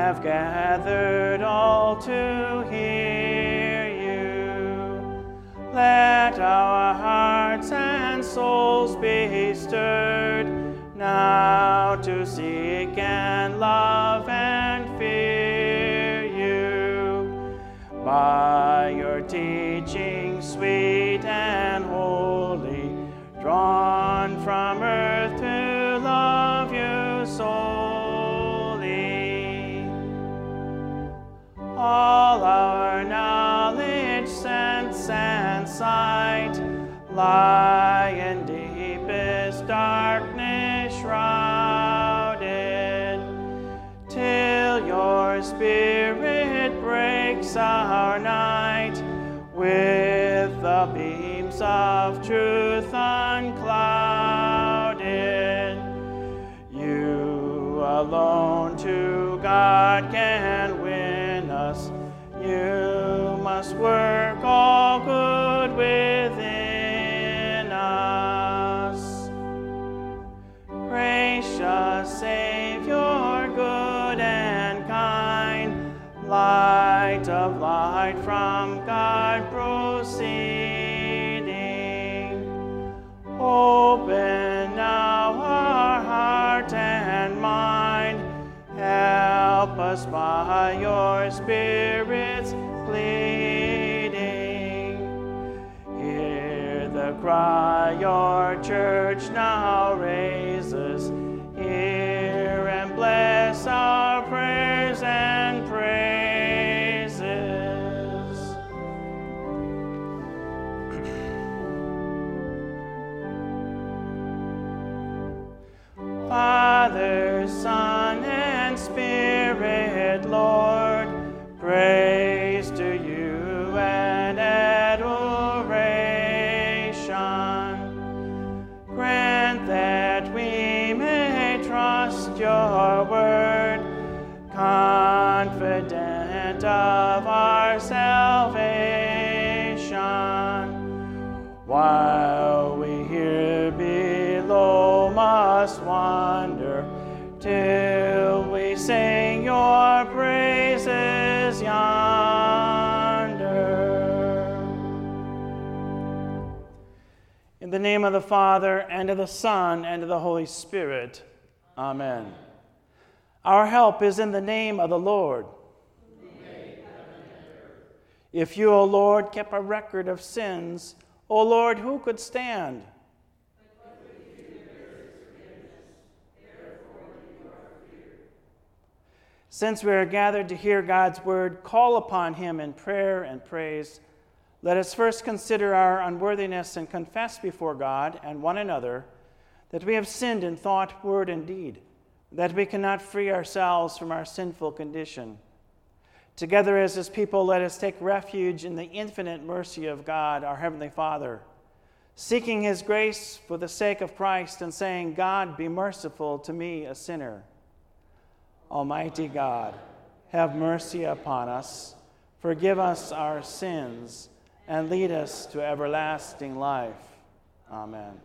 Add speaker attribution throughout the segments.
Speaker 1: have gathered all to hear you. Let our hearts and souls be stirred now to seek and love and fear you. By your teaching sweet and holy, drawn from earth to love you solely. All our knowledge, sense, and sight lie in deepest darkness shrouded, till your Spirit breaks our night with the beams of truth unclouded. You alone to God can win us. You must work all good within us. Gracious Savior, good and kind, light of light from God proceeding, open now our heart and mind. Help us by your Spirit's pleading. Hear the cry your church now raises. Hear and bless our prayers and praises. Father, Son, and Spirit, Lord, praise to you and adoration. Grant that we may trust your word, confident of our salvation. While we here below must wander, till we sing your praises yonder. In the name of the Father, and of the Son, and of the Holy Spirit. Amen. Our help is in the name of the Lord. If you, O Lord, kept a record of sins, O Lord, who could stand? Since we are gathered to hear God's word, call upon him in prayer and praise. Let us first consider our unworthiness and confess before God and one another that we have sinned in thought, word, and deed, that we cannot free ourselves from our sinful condition. Together as his people, let us take refuge in the infinite mercy of God, our Heavenly Father, seeking his grace for the sake of Christ and saying, God, be merciful to me, a sinner. Almighty God, have mercy upon us, forgive us our sins, and lead us to everlasting life. Amen.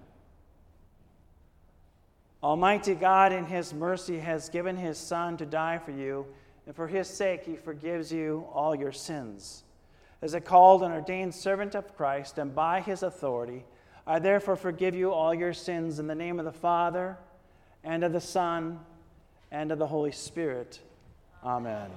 Speaker 1: Almighty God, in his mercy, has given his Son to die for you, and for his sake he forgives you all your sins. As a called and ordained servant of Christ, and by his authority, I therefore forgive you all your sins in the name of the Father, and of the Son, and of the Holy Spirit. Amen.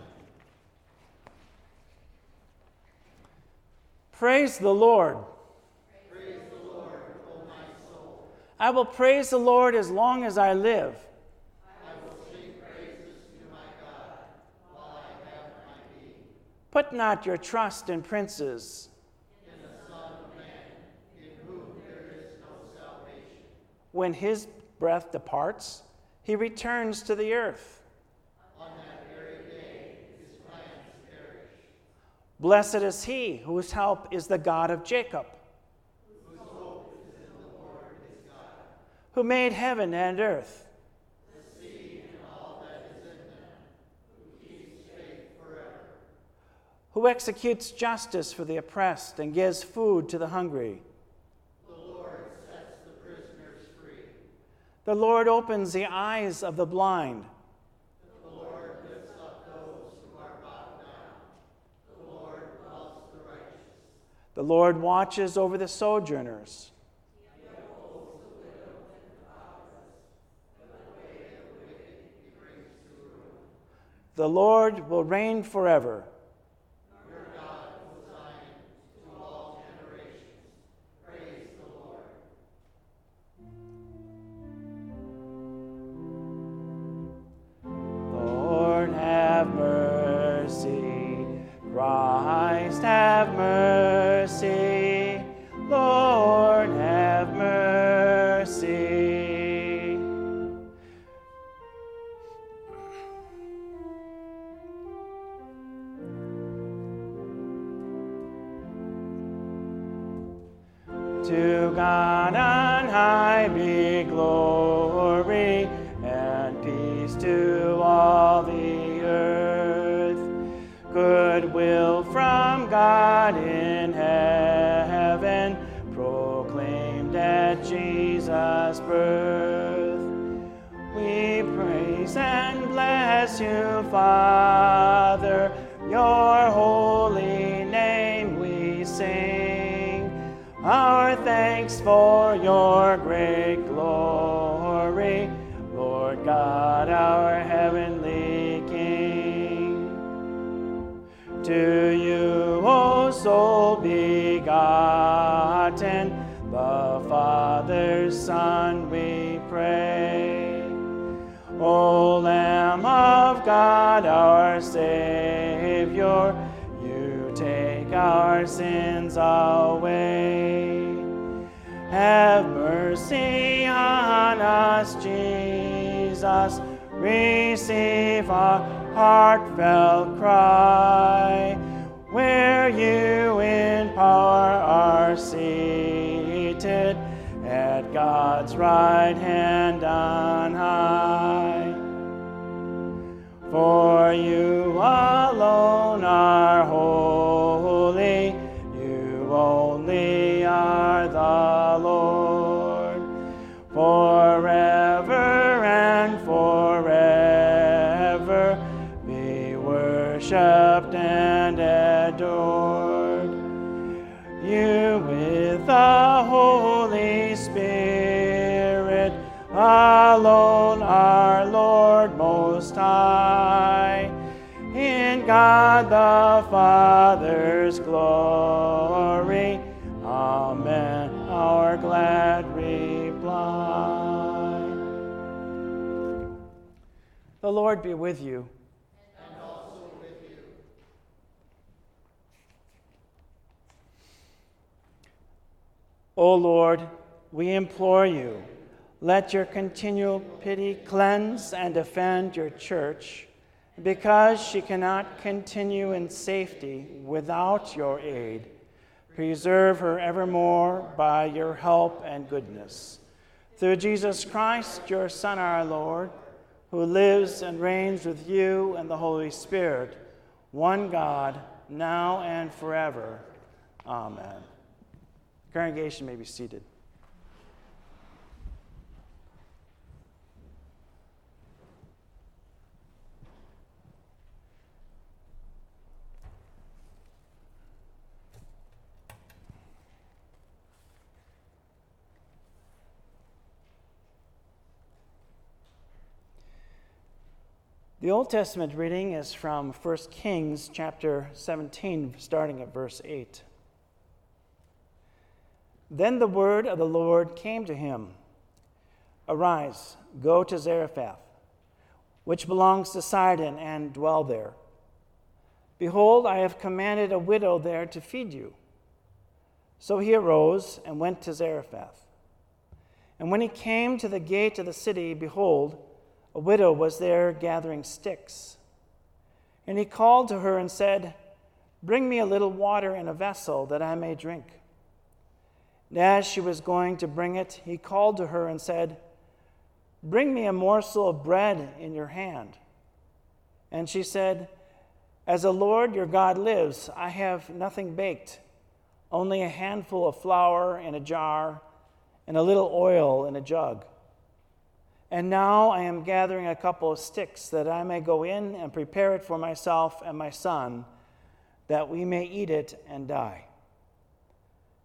Speaker 1: Praise the Lord.
Speaker 2: Praise the Lord, O my soul.
Speaker 1: I will praise the Lord as long as I live.
Speaker 2: I will sing praises to my God while I have my being.
Speaker 1: Put not your trust in princes,
Speaker 2: In the Son of Man, in whom there is no salvation.
Speaker 1: when his breath departs, he returns to the earth.
Speaker 2: On that very day, his plans perish.
Speaker 1: Blessed is he whose help is the God of Jacob,
Speaker 2: Whose hope is in the Lord his God,
Speaker 1: who made heaven and earth.
Speaker 2: the sea and all that is in them, who keeps faith forever,
Speaker 1: Who executes justice for the oppressed and gives food to the hungry.
Speaker 2: the Lord sets the prisoners free.
Speaker 1: The Lord opens the eyes of the blind.
Speaker 2: The Lord lifts up those
Speaker 1: The Lord watches over the sojourners. The Lord will reign forever.
Speaker 2: Your God will Zion to all generations. Praise the Lord.
Speaker 1: Lord, have mercy. Christ, have mercy. Lord, have mercy. To God on high be glory and peace to all the earth. Goodwill from God in heaven, proclaimed at Jesus' birth. We praise and bless you, Father, your holy name we sing. Our thanks for your great glory, Lord God, our heavenly King. To you, O sole begotten, the Father's Son, we pray. O Lamb of God, our Savior, you take our sins away. Have mercy on us, Jesus. Receive our heartfelt cry. Where you in power are seated at God's right hand on high. For you alone are holy, you only are the Lord, forever and forever be worshipped and adored. You with the Holy Spirit alone are Lord Most High, in God the Father's glory. Amen. Our glad reply. The Lord be with you.
Speaker 2: And also with you.
Speaker 1: O Lord, we implore you, let your continual pity cleanse and defend your church, because she cannot continue in safety without your aid. Preserve her evermore by your help and goodness. Through Jesus Christ, your Son, our Lord, who lives and reigns with you and the Holy Spirit, one God, now and forever. Amen. Congregation may be seated. The Old Testament reading is from 1 Kings chapter 17, starting at verse 8. Then the word of the Lord came to him, "Arise, go to Zarephath, which belongs to Sidon, and dwell there. Behold, I have commanded a widow there to feed you." So he arose and went to Zarephath. And when he came to the gate of the city, behold, a widow was there gathering sticks. And he called to her and said, "Bring me a little water in a vessel that I may drink." And as she was going to bring it, he called to her and said, "Bring me a morsel of bread in your hand." And she said, "As the Lord your God lives, I have nothing baked, only a handful of flour in a jar and a little oil in a jug. And now I am gathering a couple of sticks that I may go in and prepare it for myself and my son, that we may eat it and die.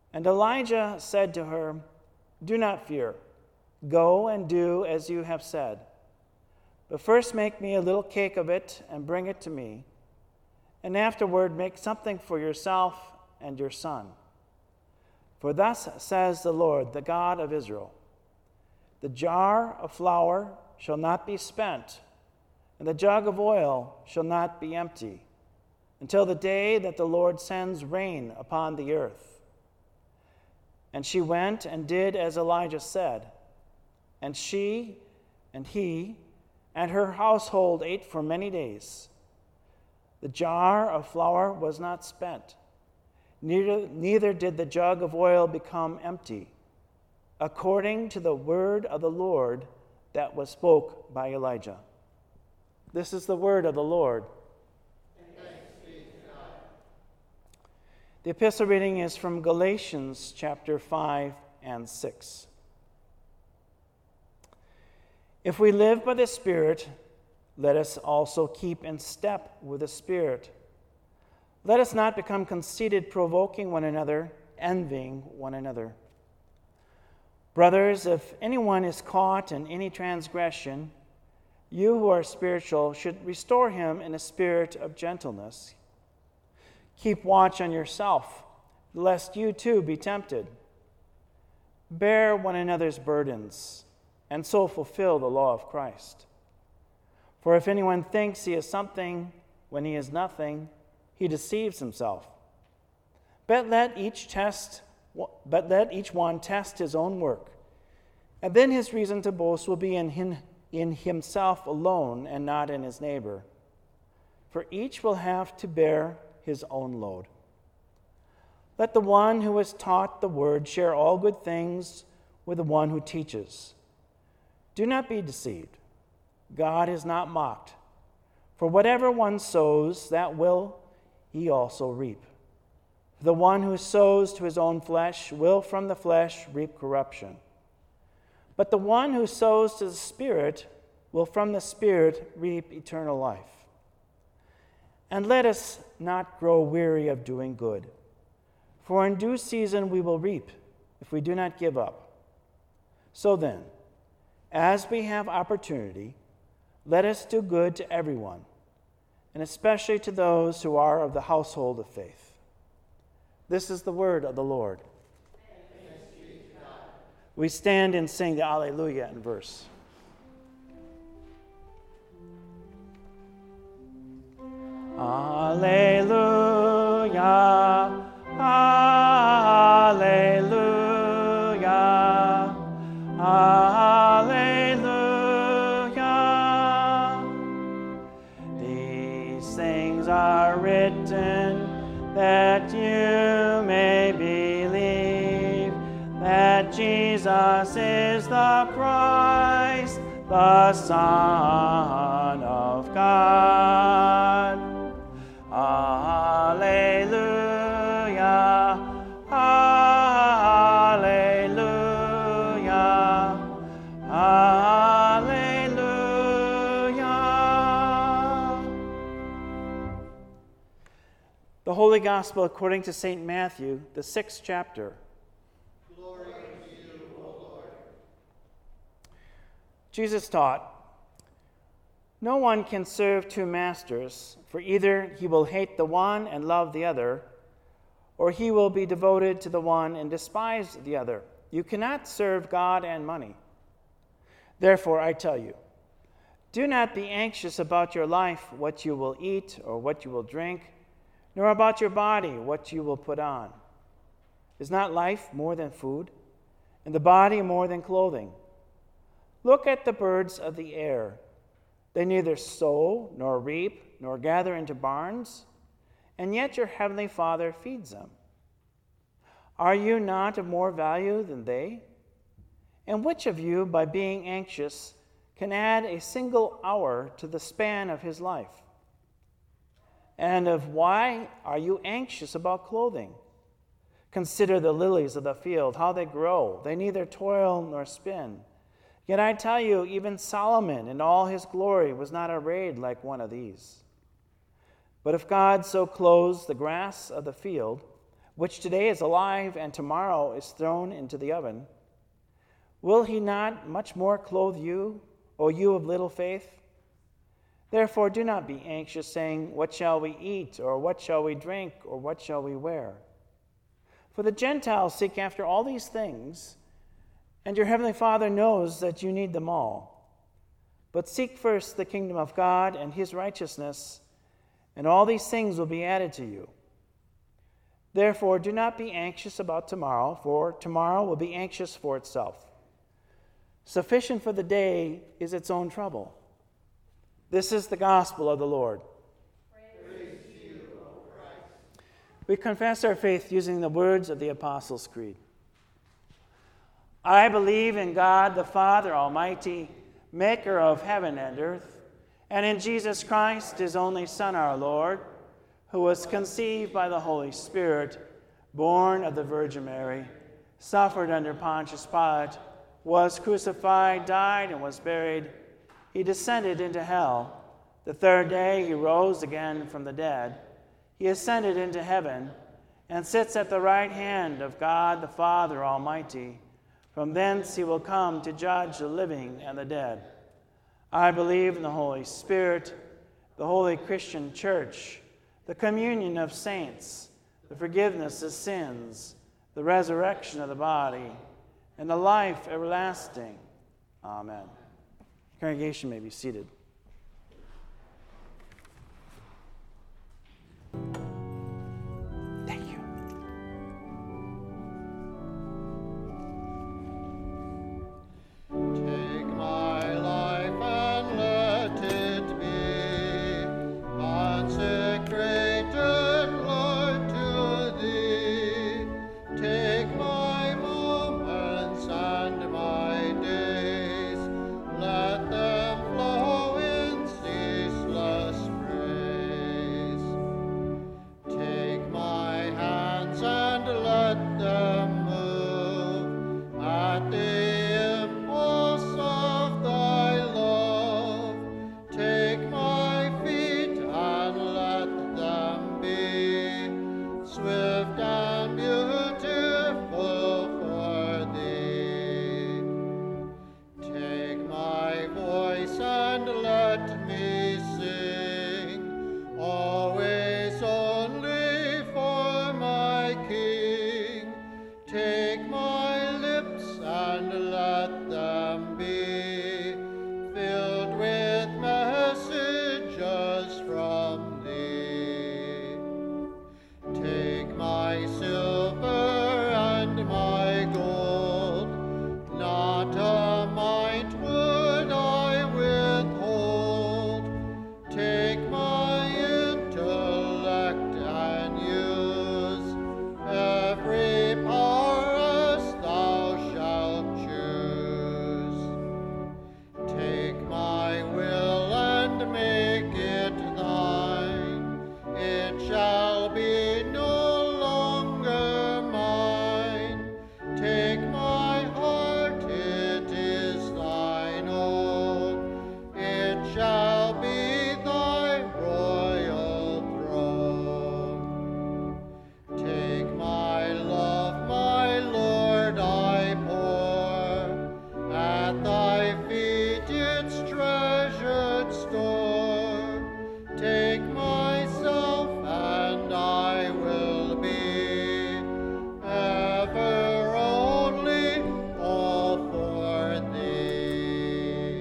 Speaker 1: And Elijah said to her, "Do not fear. Go and do as you have said. But first make me a little cake of it and bring it to me. And afterward make something for yourself and your son. For thus says the Lord, the God of Israel, the jar of flour shall not be spent, and the jug of oil shall not be empty, until the day that the Lord sends rain upon the earth." And she went and did as Elijah said. And she and he and her household ate for many days. The jar of flour was not spent, neither did the jug of oil become empty, according to the word of the Lord that was spoke by Elijah. This is the word of the Lord.
Speaker 2: Thanks be to God.
Speaker 1: The epistle reading is from Galatians chapter 5 and 6. If we live by the Spirit, let us also keep in step with the Spirit. Let us not become conceited, provoking one another, envying one another. Brothers, if anyone is caught in any transgression, you who are spiritual should restore him in a spirit of gentleness. Keep watch on yourself, lest you too be tempted. Bear one another's burdens, and so fulfill the law of Christ. For if anyone thinks he is something when he is nothing, he deceives himself. But let each one test his own work, and then his reason to boast will be in himself alone and not in his neighbor. For each will have to bear his own load. Let the one who is taught the word share all good things with the one who teaches. Do not be deceived. God is not mocked. For whatever one sows, that will he also reap. The one who sows to his own flesh will from the flesh reap corruption. But the one who sows to the Spirit will from the Spirit reap eternal life. And let us not grow weary of doing good, for in due season we will reap if we do not give up. So then, as we have opportunity, let us do good to everyone, and especially to those who are of the household of faith. This is the word of the Lord.
Speaker 2: Thanks be to God.
Speaker 1: We stand and sing the Alleluia in verse. Alleluia, alleluia, alleluia. These things are written that you may believe that Jesus is the Christ, the Son of God. Alleluia, alleluia, alleluia. The Holy Gospel according to St. Matthew, the 6th chapter.
Speaker 2: Glory to you, O Lord.
Speaker 1: Jesus taught, "No one can serve two masters, for either he will hate the one and love the other, or he will be devoted to the one and despise the other. You cannot serve God and money. Therefore, I tell you, do not be anxious about your life, what you will eat or what you will drink, nor about your body, what you will put on. Is not life more than food, and the body more than clothing? Look at the birds of the air. They neither sow nor reap nor gather into barns, and yet your heavenly Father feeds them. Are you not of more value than they? And which of you, by being anxious, can add a single hour to the span of his life? And of why are you anxious about clothing? Consider the lilies of the field, how they grow. They neither toil nor spin. Yet I tell you, even Solomon in all his glory was not arrayed like one of these. But if God so clothes the grass of the field, which today is alive and tomorrow is thrown into the oven, will he not much more clothe you, O you of little faith? Therefore do not be anxious, saying, what shall we eat, or what shall we drink, or what shall we wear? For the Gentiles seek after all these things, and your heavenly Father knows that you need them all. But seek first the kingdom of God and his righteousness, and all these things will be added to you. Therefore do not be anxious about tomorrow, for tomorrow will be anxious for itself. Sufficient for the day is its own trouble. This is the gospel of the Lord.
Speaker 2: Praise to you, O Christ.
Speaker 1: We confess our faith using the words of the Apostles' Creed. I believe in God the Father Almighty, maker of heaven and earth, and in Jesus Christ, his only Son, our Lord, who was conceived by the Holy Spirit, born of the Virgin Mary, suffered under Pontius Pilate, was crucified, died, and was buried. He descended into hell. The third day he rose again from the dead. He ascended into heaven and sits at the right hand of God the Father Almighty. From thence he will come to judge the living and the dead. I believe in the Holy Spirit, the holy Christian church, the communion of saints, the forgiveness of sins, the resurrection of the body, and the life everlasting. Amen. Congregation may be seated. Thank you.
Speaker 2: Take my life and let it be consecrated, Lord, to thee. Take my moments and my days, let them flow in ceaseless praise. Take my hands and let them move at the impulse of thy love. Take my feet and let them be swift and beautiful for thee. Take my voice and let me sing, always only for my King. Take my lips and let them be filled with messages from thee. Take my silver and my gold, not a mite would I withhold. Take my intellect and use every power as thou shalt choose. Take my will and make it thine. It shall be no longer mine. Take my heart, it is thine own. It shall be thy royal throne. Take my love, my Lord, I pour at thy feet its treasured store. Take myself and I will be ever only all for thee.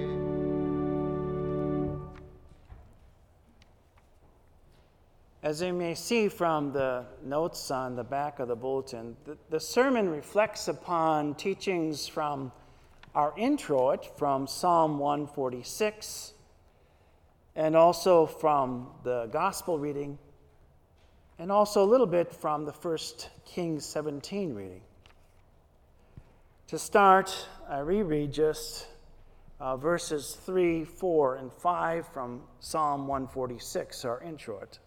Speaker 1: As you may see from the notes on the back of the bulletin, the sermon reflects upon teachings from our introit from Psalm 146, and also from the gospel reading, and also a little bit from the 1 Kings 17 reading. To start, I reread just verses 3, 4, and 5 from Psalm 146, our introit.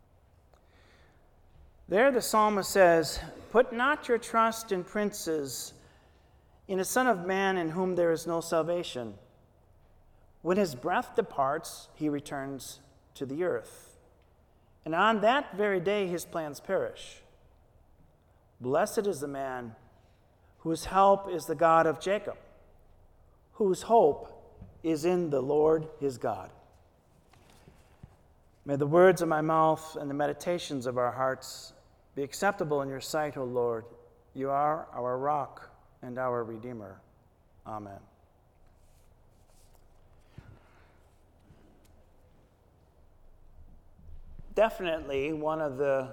Speaker 1: There the psalmist says, "Put not your trust in princes, in a son of man in whom there is no salvation. When his breath departs, he returns to the earth. And on that very day his plans perish. Blessed is the man whose help is the God of Jacob, whose hope is in the Lord his God. May the words of my mouth and the meditations of our hearts be acceptable in your sight, O Lord. You are our rock and our Redeemer. Amen. Definitely one of the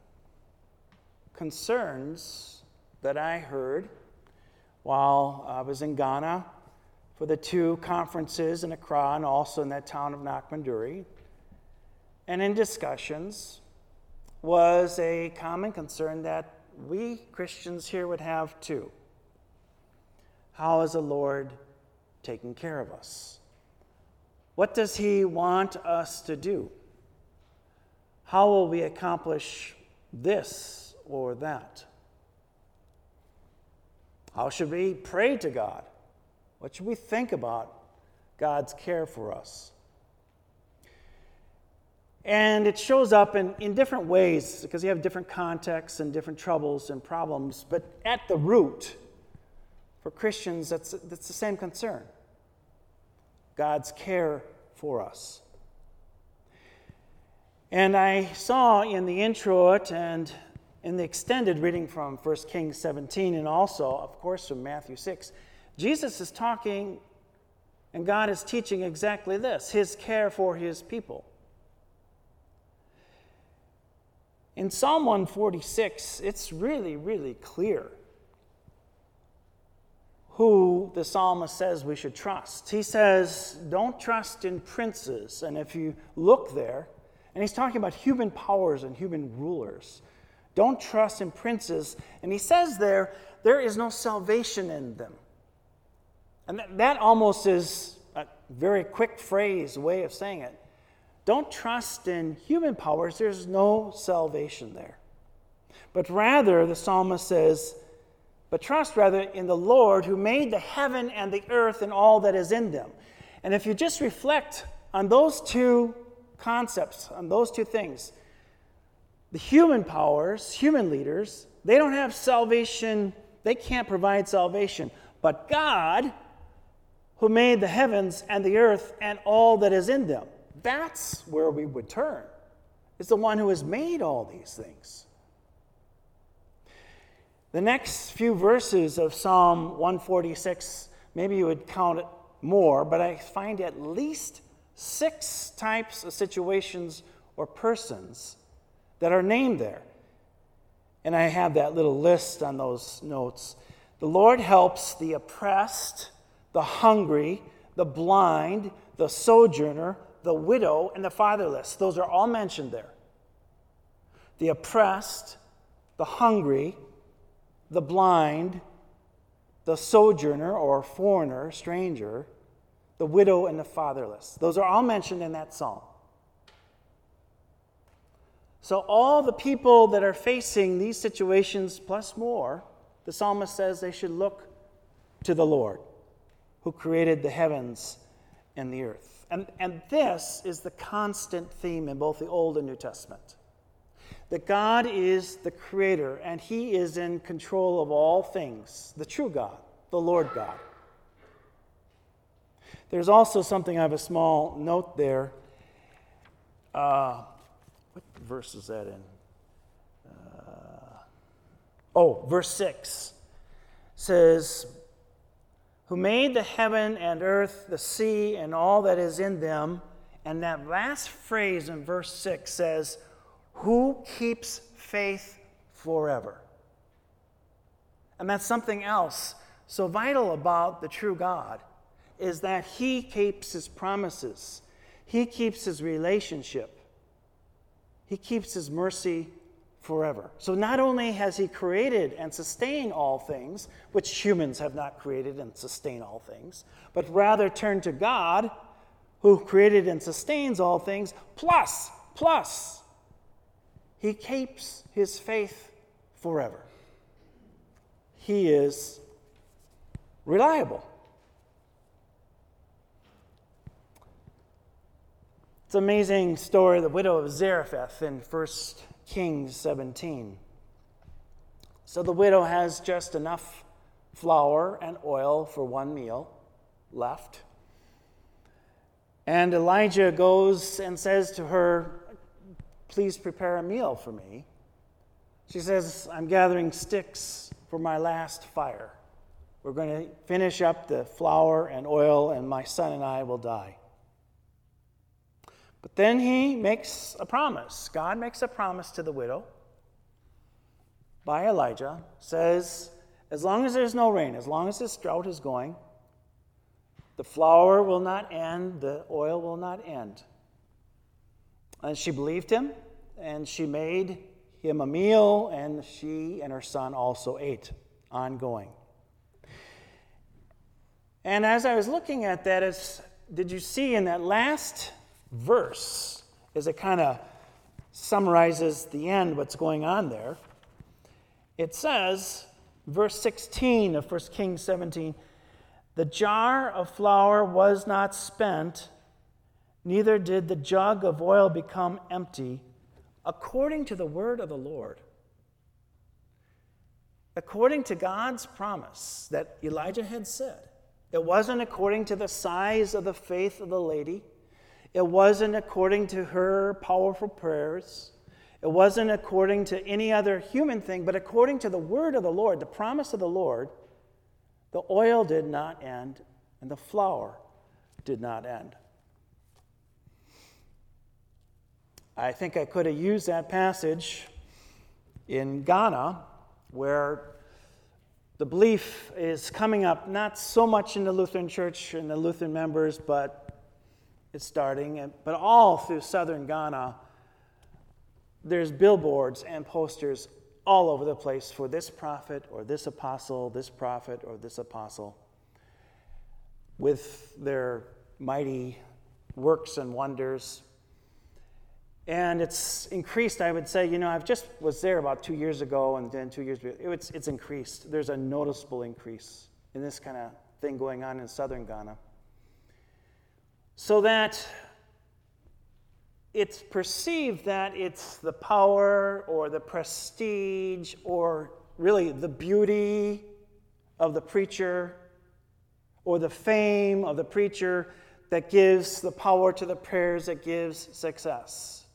Speaker 1: concerns that I heard while I was in Ghana for the 2 conferences in Accra and also in that town of Nakmanduri, and in discussions, was a common concern that we Christians here would have too. How is the Lord taking care of us? What does he want us to do? How will we accomplish this or that? How should we pray to God? What should we think about God's care for us? And it shows up in different ways because you have different contexts and different troubles and problems. But at the root, for Christians, that's the same concern. God's care for us. And I saw in the introit and in the extended reading from 1 Kings 17 and also, of course, from Matthew 6, Jesus is talking and God is teaching exactly this, his care for his people. In Psalm 146, it's really, really clear who the psalmist says we should trust. He says, don't trust in princes. And if you look there, and he's talking about human powers and human rulers. Don't trust in princes. And he says there is no salvation in them. And that almost is a very quick phrase, way of saying it. Don't trust in human powers. There's no salvation there. But rather, the psalmist says, but trust rather in the Lord who made the heaven and the earth and all that is in them. And if you just reflect on those 2 concepts, on those 2 things, the human powers, human leaders, they don't have salvation, they can't provide salvation. But God, who made the heavens and the earth and all that is in them, that's where we would turn. It's the one who has made all these things. The next few verses of Psalm 146, maybe you would count it more, but I find at least 6 types of situations or persons that are named there. And I have that little list on those notes. The Lord helps the oppressed, the hungry, the blind, the sojourner, the widow, and the fatherless. Those are all mentioned there. The oppressed, the hungry, the blind, the sojourner or foreigner, stranger, the widow, and the fatherless. Those are all mentioned in that psalm. So all the people that are facing these situations plus more, the psalmist says they should look to the Lord who created the heavens and the earth. And this is the constant theme in both the Old and New Testament. That God is the creator and he is in control of all things, the true God, the Lord God. There's also something, I have a small note there. What verse is that in? Verse 6 says, who made the heaven and earth, the sea, and all that is in them. And that last phrase in verse 6 says, who keeps faith forever. And that's something else so vital about the true God, is that he keeps his promises. He keeps his relationship. He keeps his mercy forever. So not only has he created and sustained all things, which humans have not created and sustain all things, but rather turn to God, who created and sustains all things, plus, he keeps his faith forever. He is reliable. It's an amazing story, the widow of Zarephath in 1 Kings 17. So the widow has just enough flour and oil for one meal left. And Elijah goes and says to her, "Please prepare a meal for me." She says, "I'm gathering sticks for my last fire. We're going to finish up the flour and oil, and my son and I will die." But then he makes a promise. God makes a promise to the widow by Elijah, says, as long as there's no rain, as long as this drought is going, the flour will not end, the oil will not end. And she believed him, and she made him a meal, and she and her son also ate, ongoing. And as I was looking at that, did you see in that last verse, as it kind of summarizes the end, what's going on there, it says, verse 16 of 1 Kings 17, "The jar of flour was not spent, neither did the jug of oil become empty, according to the word of the Lord." According to God's promise that Elijah had said. It wasn't according to the size of the faith of the lady. It wasn't according to her powerful prayers. It wasn't according to any other human thing, but according to the word of the Lord, the promise of the Lord, the oil did not end and the flour did not end. I think I could have used that passage in Ghana, where the belief is coming up not so much in the Lutheran Church and the Lutheran members, but it's starting, but all through southern Ghana, there's billboards and posters all over the place for this prophet or this apostle, this prophet or this apostle, with their mighty works and wonders. And it's increased, I would say. I've just was there about 2 years ago, and then 2 years ago, it's increased. There's a noticeable increase in this kind of thing going on in southern Ghana. So that it's perceived that it's the power or the prestige or really the beauty of the preacher or the fame of the preacher that gives the power to the prayers that gives success.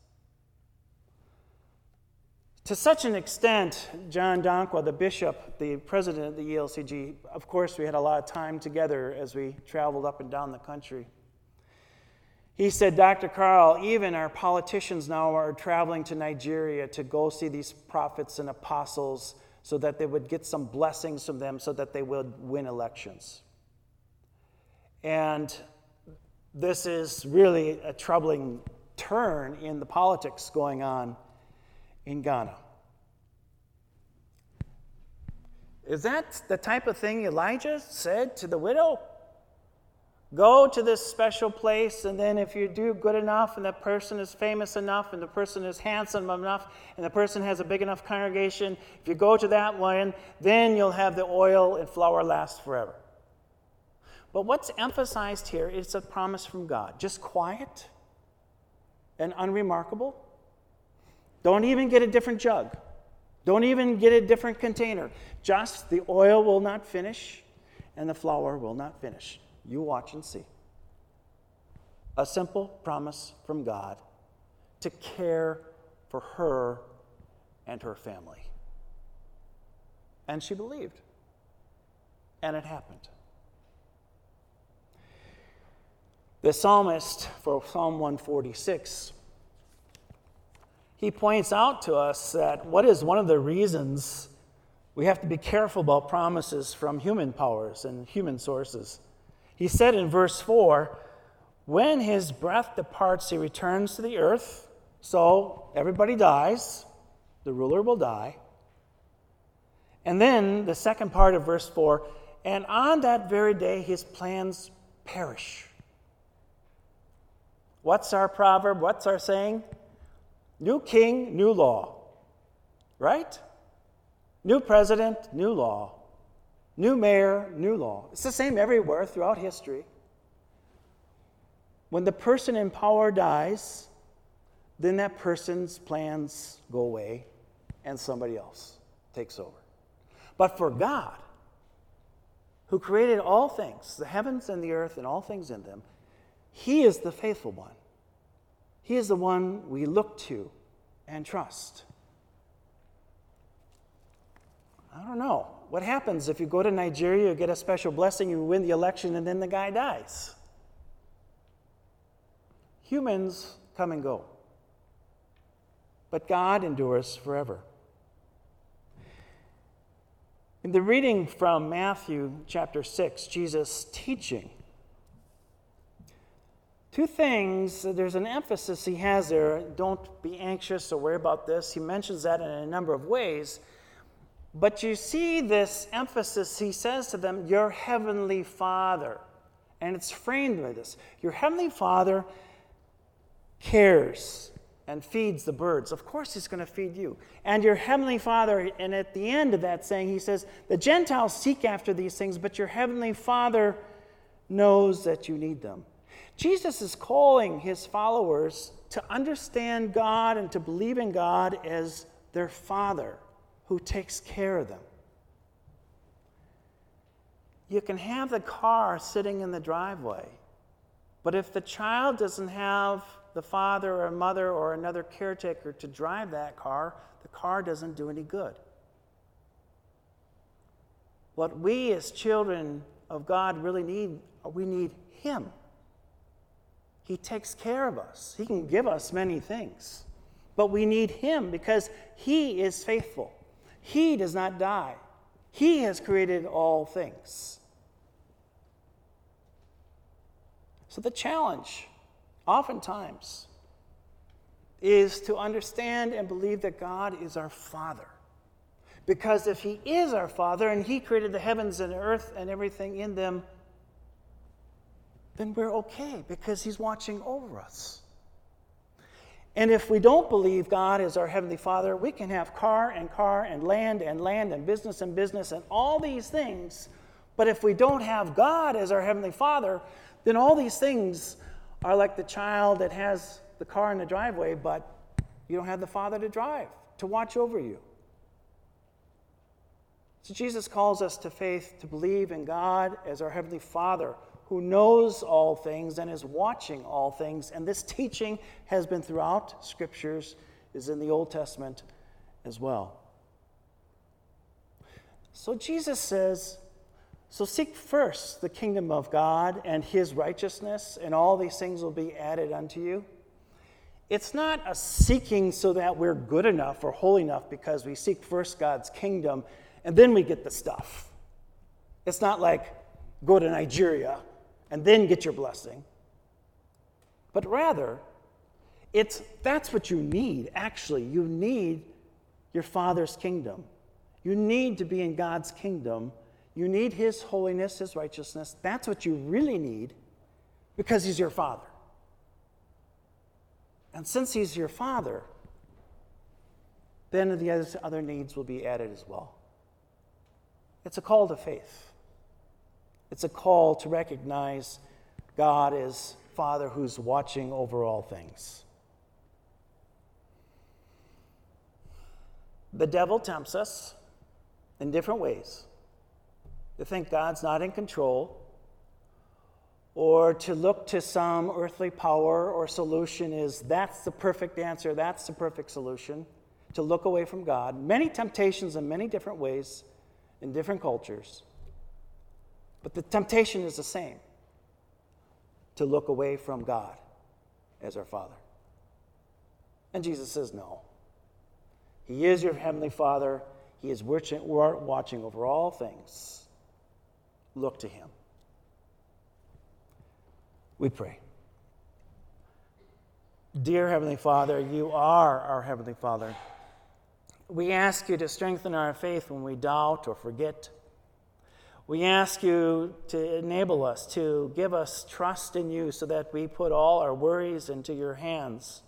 Speaker 1: To such an extent, John Dankwa, the bishop, the president of the ELCG, of course we had a lot of time together as we traveled up and down the country. He said, "Dr. Carl, even our politicians now are traveling to Nigeria to go see these prophets and apostles so that they would get some blessings from them so that they would win elections." And this is really a troubling turn in the politics going on in Ghana. Is that the type of thing Elijah said to the widow? Go to this special place, and then if you do good enough, and that person is famous enough, and the person is handsome enough, and the person has a big enough congregation, if you go to that one, then you'll have the oil and flour last forever. But what's emphasized here is a promise from God. Just quiet and unremarkable. Don't even get a different jug. Don't even get a different container. Just the oil will not finish, and the flour will not finish. You watch and see. A simple promise from God to care for her and her family. And she believed. And it happened. The psalmist, for Psalm 146, he points out to us that what is one of the reasons we have to be careful about promises from human powers and human sources. He said in verse 4, when his breath departs, he returns to the earth. So everybody dies. The ruler will die. And then the second part of verse 4, and on that very day his plans perish. What's our proverb? What's our saying? New king, new law. Right? New president, new law. New mayor, new law. It's the same everywhere throughout history. When the person in power dies, then that person's plans go away and somebody else takes over. But for God, who created all things, the heavens and the earth and all things in them, he is the faithful one. He is the one we look to and trust. I don't know. What happens if you go to Nigeria, you get a special blessing, you win the election, and then the guy dies? Humans come and go. But God endures forever. In the reading from Matthew chapter 6, Jesus teaching, two things, there's an emphasis he has there. Don't be anxious or worry about this. He mentions that in a number of ways. But you see this emphasis, he says to them, your heavenly Father. And it's framed by this. Your heavenly Father cares and feeds the birds. Of course he's going to feed you. And your heavenly Father, and at the end of that saying, he says, the Gentiles seek after these things, but your heavenly Father knows that you need them. Jesus is calling his followers to understand God and to believe in God as their Father who takes care of them. You can have the car sitting in the driveway, but if the child doesn't have the father or mother or another caretaker to drive that car, the car doesn't do any good. What we as children of God really need, we need him. He takes care of us. He can give us many things, but we need him because he is faithful. He does not die. He has created all things. So the challenge, oftentimes, is to understand and believe that God is our Father. Because if he is our Father and he created the heavens and the earth and everything in them, then we're okay because he's watching over us. And if we don't believe God is our Heavenly Father, we can have car and land and business and all these things. But if we don't have God as our Heavenly Father, then all these things are like the child that has the car in the driveway, but you don't have the Father to drive, to watch over you. So Jesus calls us to faith, to believe in God as our Heavenly Father, who knows all things and is watching all things. And this teaching has been throughout Scriptures, is in the Old Testament as well. So Jesus says, so seek first the kingdom of God and his righteousness, and all these things will be added unto you. It's not a seeking so that we're good enough or holy enough because we seek first God's kingdom and then we get the stuff. It's not like go to Nigeria and then get your blessing. But rather, that's what you need, actually. You need your Father's kingdom. You need to be in God's kingdom. You need his holiness, his righteousness. That's what you really need because he's your Father. And since he's your Father, then the other needs will be added as well. It's a call to faith. It's a call to recognize God as Father who's watching over all things. The devil tempts us in different ways to think God's not in control, or to look to some earthly power or solution is that's the perfect answer, that's the perfect solution, to look away from God. Many temptations in many different ways in different cultures. But the temptation is the same, to look away from God as our Father. And Jesus says, no. He is your Heavenly Father. He is watching over all things. Look to him. We pray. Dear Heavenly Father, you are our Heavenly Father. We ask you to strengthen our faith when we doubt or forget. We ask you to enable us, to give us trust in you so that we put all our worries into your hands.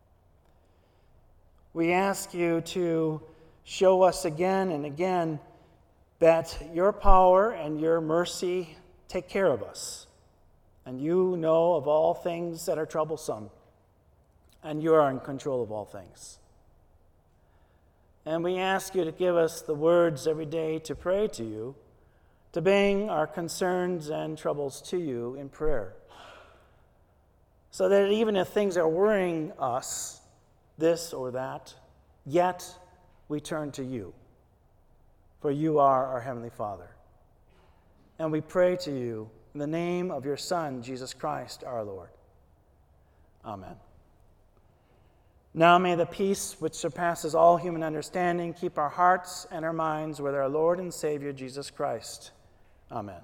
Speaker 1: We ask you to show us again and again that your power and your mercy take care of us. And you know of all things that are troublesome. And you are in control of all things. And we ask you to give us the words every day to pray to you, to bring our concerns and troubles to you in prayer. So that even if things are worrying us, this or that, yet we turn to you, for you are our Heavenly Father. And we pray to you in the name of your Son, Jesus Christ, our Lord. Amen. Now may the peace which surpasses all human understanding keep our hearts and our minds with our Lord and Savior, Jesus Christ. Amen.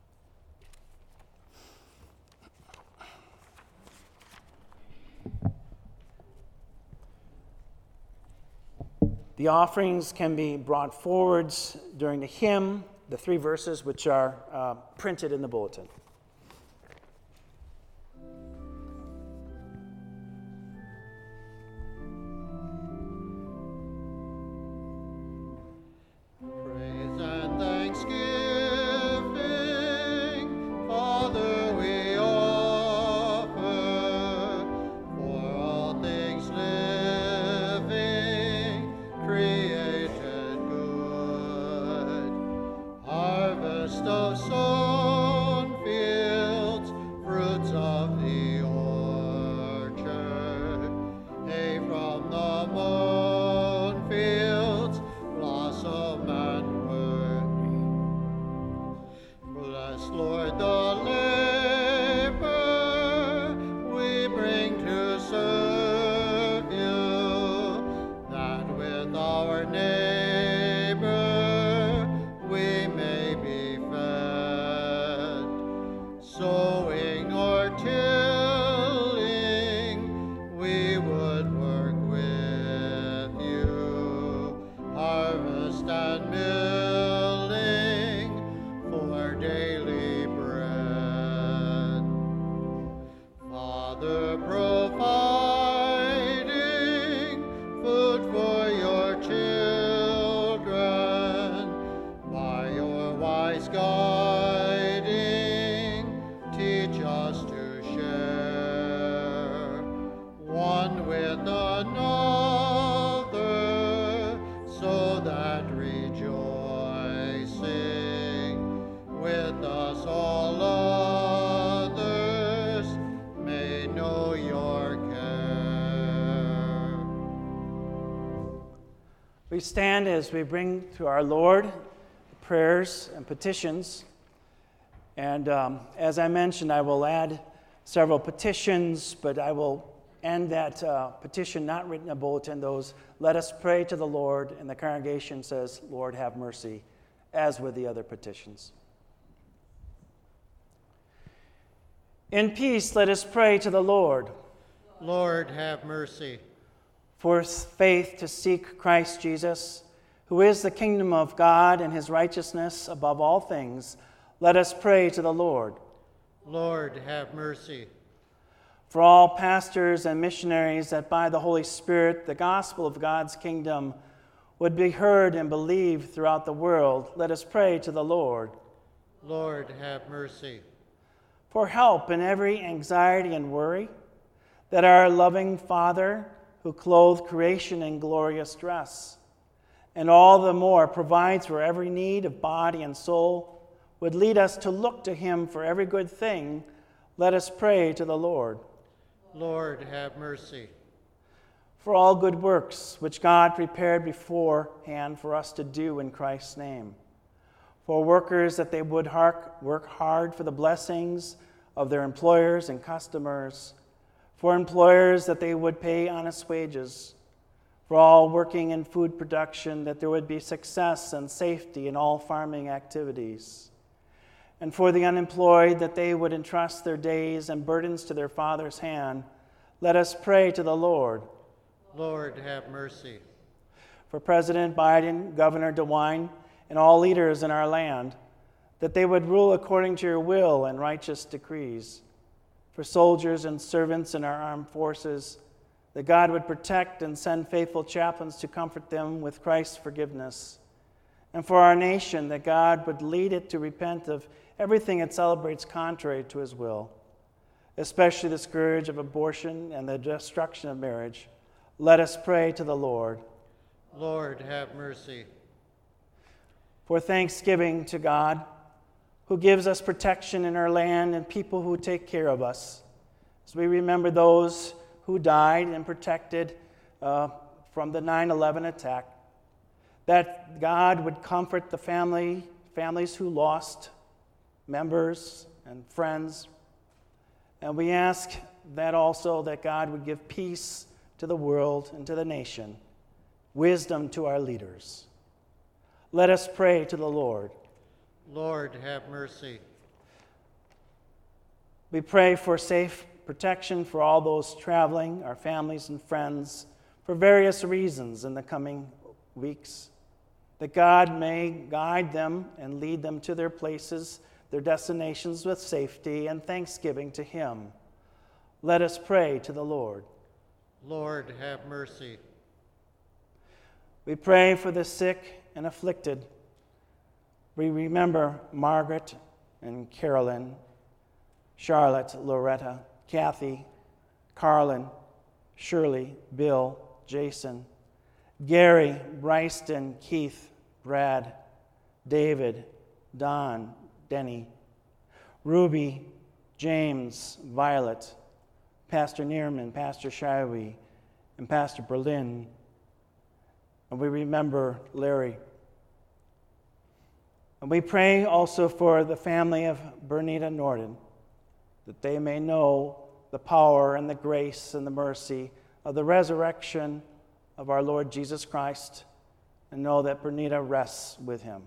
Speaker 1: The offerings can be brought forwards during the hymn, the 3 verses which are printed in the bulletin.
Speaker 2: Praise and thanksgiving, Father, we offer for all things living, created good. Harvest of sown fields, fruits of the orchard, hay from the mown fields, blossom and work. Bless, Lord, the labor we bring to serve you, that with our neighbor we may be fed. Sowing or tilling, we would work with you. Harvest and milling for daily bread. Father, providing food for your children, by your wise guiding, teach us to share one with another, so that rejoicing with us all others may know your care.
Speaker 1: We stand as we bring to our Lord prayers and petitions. And as I mentioned, I will add several petitions, but I will end that petition not written in a bulletin. Those, let us pray to the Lord, and the congregation says, Lord, have mercy, as with the other petitions. In peace, let us pray to the Lord.
Speaker 2: Lord, have mercy.
Speaker 1: For faith to seek Christ Jesus, who is the kingdom of God and his righteousness above all things, let us pray to the Lord.
Speaker 2: Lord, have mercy.
Speaker 1: For all pastors and missionaries, that by the Holy Spirit the gospel of God's kingdom would be heard and believed throughout the world, let us pray to the Lord.
Speaker 2: Lord, have mercy.
Speaker 1: For help in every anxiety and worry, that our loving Father, who clothed creation in glorious dress, and all the more provides for every need of body and soul, would lead us to look to him for every good thing, let us pray to the Lord.
Speaker 2: Lord, have mercy.
Speaker 1: For all good works which God prepared beforehand for us to do in Christ's name. For workers, that they would work hard for the blessings of their employers and customers. For employers, that they would pay honest wages. For all working in food production, that there would be success and safety in all farming activities. And for the unemployed, that they would entrust their days and burdens to their Father's hand, let us pray to the Lord.
Speaker 2: Lord, have mercy.
Speaker 1: For President Biden, Governor DeWine, and all leaders in our land, that they would rule according to your will and righteous decrees. For soldiers and servants in our armed forces, that God would protect and send faithful chaplains to comfort them with Christ's forgiveness. And for our nation, that God would lead it to repent of everything it celebrates contrary to his will, especially the scourge of abortion and the destruction of marriage. Let us pray to the Lord.
Speaker 2: Lord, have mercy.
Speaker 1: For thanksgiving to God, who gives us protection in our land and people who take care of us, as we remember those who died and protected from the 9/11 attack, that God would comfort the families who lost members and friends. And we ask that also that God would give peace to the world and to the nation, wisdom to our leaders. Let us pray to the Lord.
Speaker 2: Lord, have mercy.
Speaker 1: We pray for safe protection for all those traveling, our families and friends, for various reasons in the coming weeks, that God may guide them and lead them to their places, their destinations with safety and thanksgiving to Him. Let us pray to the Lord.
Speaker 2: Lord, have mercy.
Speaker 1: We pray for the sick and afflicted. We remember Margaret and Carolyn, Charlotte, Loretta, Kathy, Carlin, Shirley, Bill, Jason, Gary, Bryston, Keith, Brad, David, Don, Denny, Ruby, James, Violet, Pastor Neerman, Pastor Shiwi, and Pastor Berlin. And we remember Larry. And we pray also for the family of Bernita Norden, that they may know the power and the grace and the mercy of the resurrection of our Lord Jesus Christ, and know that Bernita rests with Him.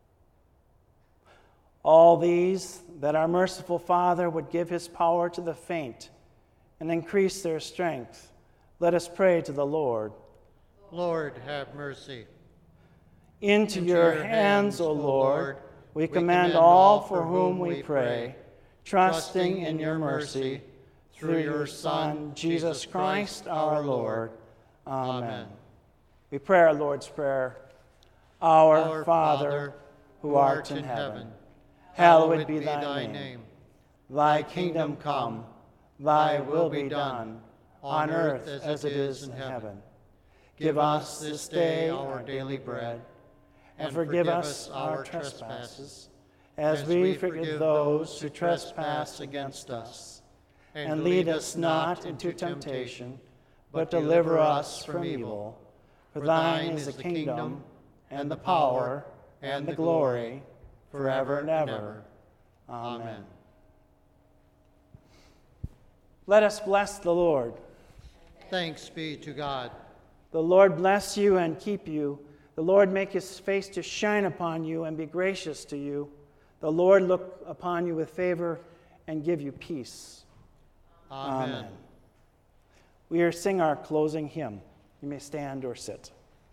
Speaker 1: All these, that our merciful Father would give His power to the faint and increase their strength. Let us pray to the Lord.
Speaker 2: Lord, have mercy.
Speaker 1: Into your hands, O Lord, we commend all for whom we pray, trusting in your mercy, through your Son, Jesus Christ our Lord. Amen. We pray our Lord's Prayer. Our Father, who art in heaven, hallowed be thy name. Thy kingdom come, thy will be done, on earth as it is in heaven. Give us this day our daily bread, and forgive us our trespasses, as we forgive those who trespass against us. And lead us not into temptation, but deliver us from evil. For thine is the kingdom, and the power, and the glory, forever and ever. Amen. Let us bless the Lord.
Speaker 2: Thanks be to God.
Speaker 1: The Lord bless you and keep you. The Lord make His face to shine upon you and be gracious to you. The Lord look upon you with favor and give you peace.
Speaker 2: Amen.
Speaker 1: We are sing our closing hymn. You may stand or sit.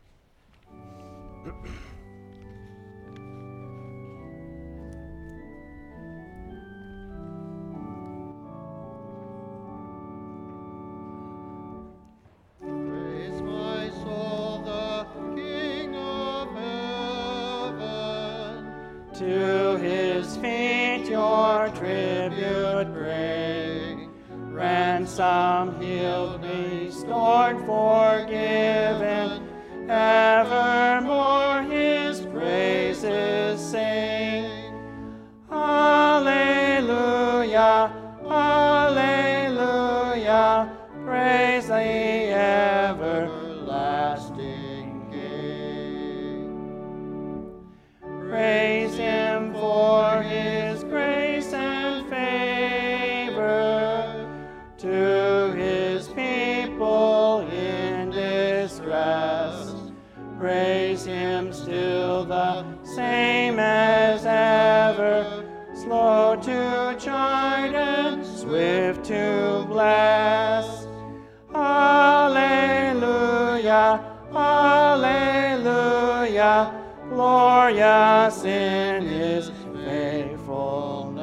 Speaker 2: Praise my soul, the King of heaven.
Speaker 1: To His feet your tribute bring. Ransom healed, restored, forgiven, evermore His praises sing. Alleluia, alleluia, praise the everlasting King. Praise Him for His grace and favor to His people in distress. Praise Him still the same as ever, slow to chide and swift to bless. Alleluia, alleluia, glorious in His faithfulness.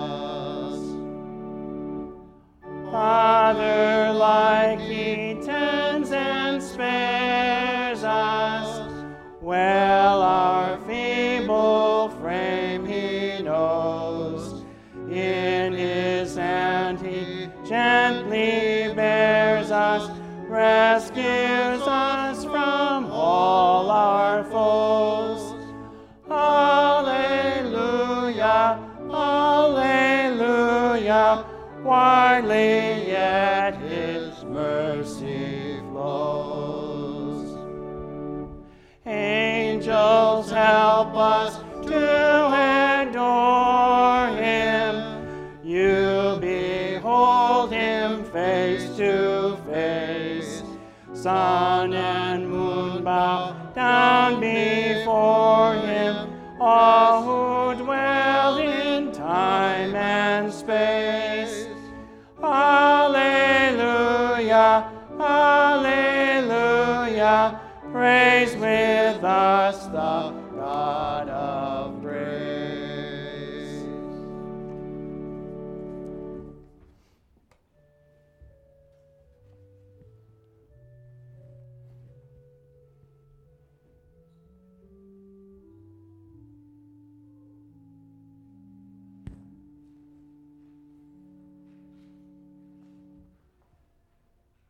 Speaker 1: Father, like He tends and spares us, well our feeble frame He knows. In His hand He gently bears us, rescues us from all hardly yet his mercy flows. Angels, help us to adore him. You behold him face to face. Sun and moon bow down before him. All who dwell in time and space. Alleluia, alleluia, praise with us the God of